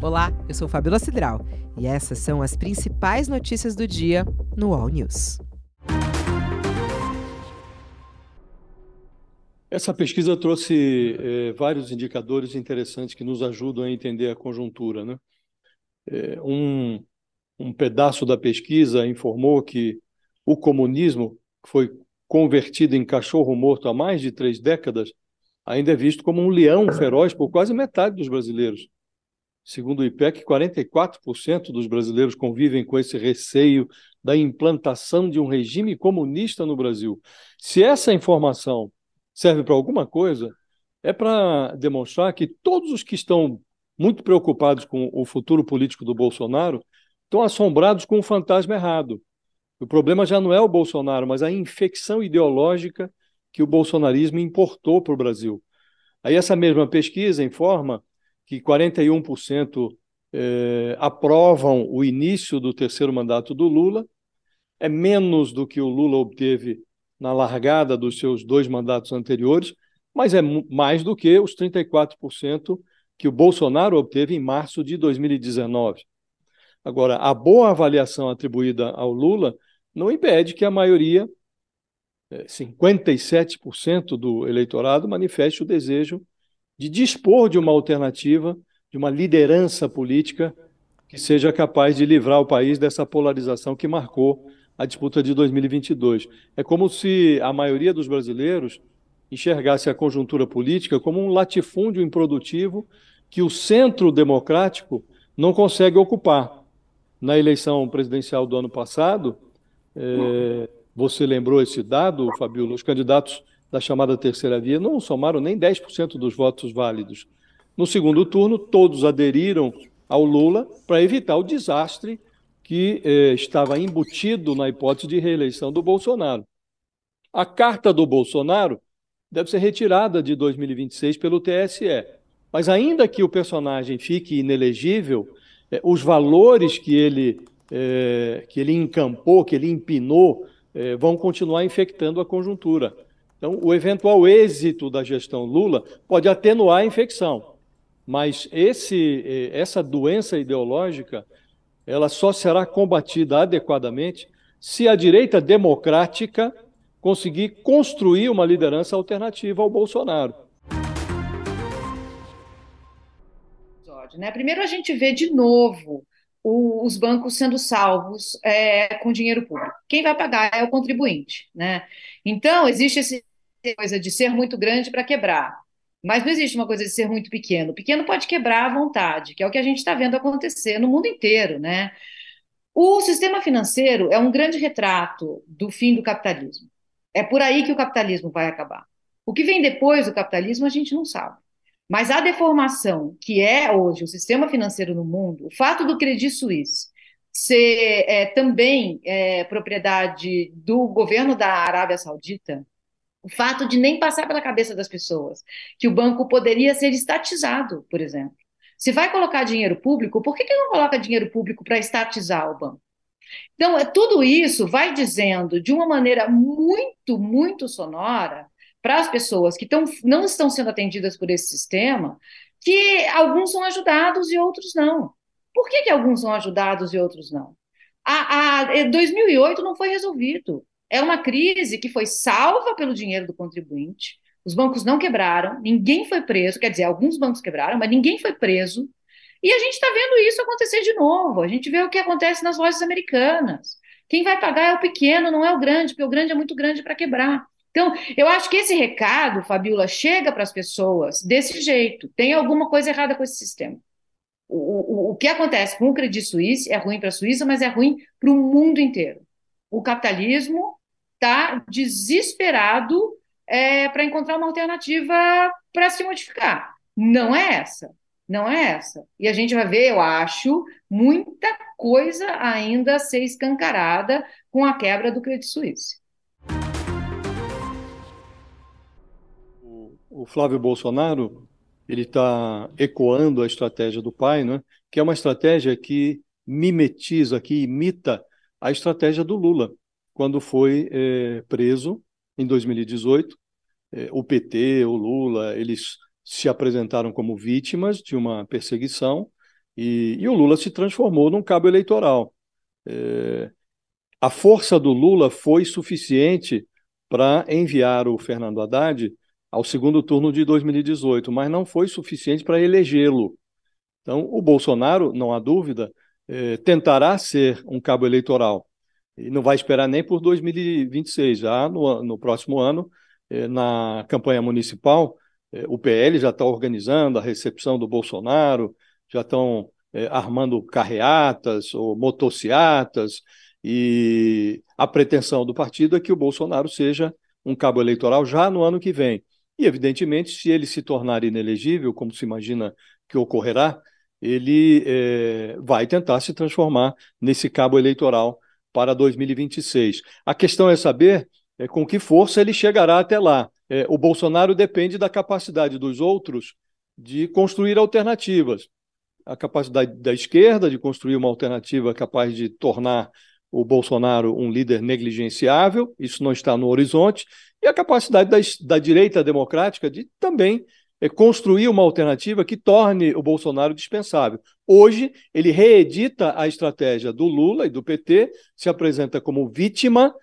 Olá, eu sou Fabíola Cidral e essas são as principais notícias do dia no All News. Essa pesquisa trouxe vários indicadores interessantes que nos ajudam a entender a conjuntura, né? Um pedaço da pesquisa informou que o comunismo, que foi convertido em cachorro morto há mais de 3 décadas, ainda é visto como um leão feroz por quase metade dos brasileiros. Segundo o IPEC, 44% dos brasileiros convivem com esse receio da implantação de um regime comunista no Brasil. Se essa informação serve para alguma coisa, é para demonstrar que todos os que estão muito preocupados com o futuro político do Bolsonaro estão assombrados com o fantasma errado. O problema já não é o Bolsonaro, mas a infecção ideológica que o bolsonarismo importou para o Brasil. Aí essa mesma pesquisa informa que 41% aprovam o início do terceiro mandato do Lula, é menos do que o Lula obteve na largada dos seus 2 mandatos anteriores, mas é mais do que os 34% que o Bolsonaro obteve em março de 2019. Agora, a boa avaliação atribuída ao Lula não impede que a maioria, 57% do eleitorado, manifeste o desejo de dispor de uma alternativa, de uma liderança política que seja capaz de livrar o país dessa polarização que marcou a disputa de 2022. É como se a maioria dos brasileiros enxergasse a conjuntura política como um latifúndio improdutivo que o centro democrático não consegue ocupar. Na eleição presidencial do ano passado, você lembrou esse dado, Fabíola? Os candidatos da chamada terceira via não somaram nem 10% dos votos válidos. No segundo turno, todos aderiram ao Lula para evitar o desastre que estava embutido na hipótese de reeleição do Bolsonaro. A carta do Bolsonaro deve ser retirada de 2026 pelo TSE, mas ainda que o personagem fique inelegível, os valores que ele encampou, que ele empinou, vão continuar infectando a conjuntura. Então, o eventual êxito da gestão Lula pode atenuar a infecção, mas essa doença ideológica ela só será combatida adequadamente se a direita democrática conseguir construir uma liderança alternativa ao Bolsonaro. Né? Primeiro, a gente vê de novo os bancos sendo salvos com dinheiro público. Quem vai pagar é o contribuinte. Né? Então, existe essa coisa de ser muito grande para quebrar. Mas não existe uma coisa de ser muito pequeno. O pequeno pode quebrar à vontade, que é o que a gente está vendo acontecer no mundo inteiro. Né? O sistema financeiro é um grande retrato do fim do capitalismo. É por aí que o capitalismo vai acabar. O que vem depois do capitalismo a gente não sabe. Mas a deformação que é hoje o sistema financeiro no mundo, o fato do Credit Suisse ser também propriedade do governo da Arábia Saudita, o fato de nem passar pela cabeça das pessoas que o banco poderia ser estatizado, por exemplo. Se vai colocar dinheiro público, por que não coloca dinheiro público para estatizar o banco? Então, tudo isso vai dizendo de uma maneira muito, muito sonora para as pessoas que não estão sendo atendidas por esse sistema, que alguns são ajudados e outros não. Por que alguns são ajudados e outros não? 2008 não foi resolvido. É uma crise que foi salva pelo dinheiro do contribuinte. Os bancos não quebraram, ninguém foi preso. Quer dizer, alguns bancos quebraram, mas ninguém foi preso. E a gente está vendo isso acontecer de novo. A gente vê o que acontece nas lojas americanas. Quem vai pagar é o pequeno, não é o grande, porque o grande é muito grande para quebrar. Então, eu acho que esse recado, Fabiola, chega para as pessoas desse jeito. Tem alguma coisa errada com esse sistema. O que acontece com o Credit Suisse é ruim para a Suíça, mas é ruim para o mundo inteiro. O capitalismo está desesperado para encontrar uma alternativa para se modificar. Não é essa. Não é essa. E a gente vai ver, eu acho, muita coisa ainda a ser escancarada com a quebra do Credit Suisse. O Flávio Bolsonaro ele está ecoando a estratégia do pai, né? Que é uma estratégia que mimetiza, que imita a estratégia do Lula, quando foi preso em 2018. O PT, o Lula, eles se apresentaram como vítimas de uma perseguição E o Lula se transformou num cabo eleitoral. A força do Lula foi suficiente para enviar o Fernando Haddad ao segundo turno de 2018, mas não foi suficiente para elegê-lo. Então, o Bolsonaro, não há dúvida, tentará ser um cabo eleitoral. E não vai esperar nem por 2026, já no próximo ano, na campanha municipal, o PL já está organizando a recepção do Bolsonaro, já estão armando carreatas ou motociatas, e a pretensão do partido é que o Bolsonaro seja um cabo eleitoral já no ano que vem. E, evidentemente, se ele se tornar inelegível, como se imagina que ocorrerá, ele vai tentar se transformar nesse cabo eleitoral para 2026. A questão é saber com que força ele chegará até lá. O Bolsonaro depende da capacidade dos outros de construir alternativas. A capacidade da esquerda de construir uma alternativa capaz de tornar o Bolsonaro um líder negligenciável, isso não está no horizonte, e a capacidade da direita democrática de também construir uma alternativa que torne o Bolsonaro dispensável. Hoje, ele reedita a estratégia do Lula e do PT, se apresenta como vítima.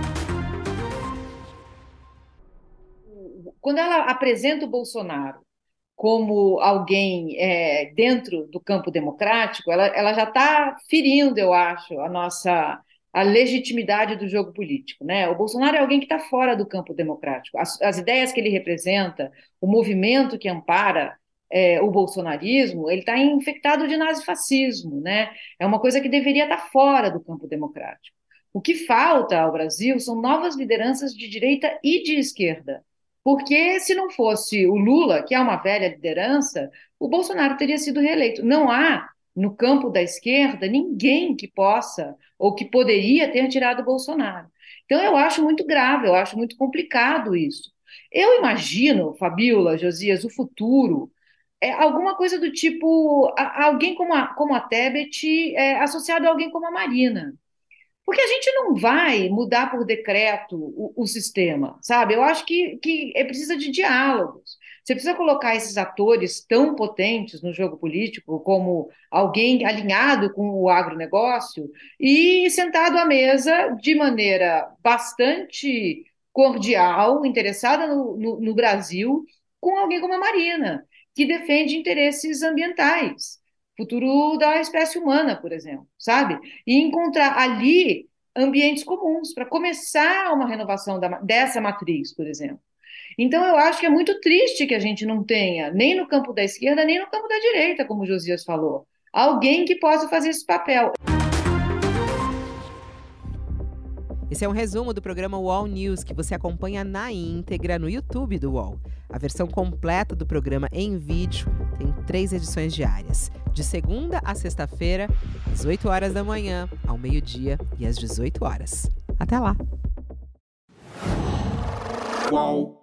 Quando ela apresenta o Bolsonaro como alguém dentro do campo democrático, ela já está ferindo, eu acho, a legitimidade do jogo político, né? O Bolsonaro é alguém que está fora do campo democrático. As ideias que ele representa, o movimento que ampara o bolsonarismo, ele está infectado de nazifascismo, né? É uma coisa que deveria estar fora do campo democrático. O que falta ao Brasil são novas lideranças de direita e de esquerda. Porque se não fosse o Lula, que é uma velha liderança, o Bolsonaro teria sido reeleito. Não há, no campo da esquerda, ninguém que possa ou que poderia ter tirado o Bolsonaro. Então, eu acho muito grave, eu acho muito complicado isso. Eu imagino, Fabíola, Josias, o futuro, alguma coisa do tipo, alguém como a Tebet associado a alguém como a Marina. Porque a gente não vai mudar por decreto o sistema, sabe? Eu acho que precisa de diálogos. Você precisa colocar esses atores tão potentes no jogo político, como alguém alinhado com o agronegócio, e sentado à mesa de maneira bastante cordial, interessada no Brasil, com alguém como a Marina, que defende interesses ambientais, futuro da espécie humana, por exemplo, sabe? E encontrar ali ambientes comuns para começar uma renovação dessa matriz, por exemplo. Então, eu acho que é muito triste que a gente não tenha, nem no campo da esquerda, nem no campo da direita, como o Josias falou, alguém que possa fazer esse papel. Esse é um resumo do programa UOL News, que você acompanha na íntegra no YouTube do UOL. A versão completa do programa em vídeo tem 3 edições diárias, de segunda a sexta-feira, às 8 horas da manhã, ao meio-dia e às 18 horas. Até lá! UOL.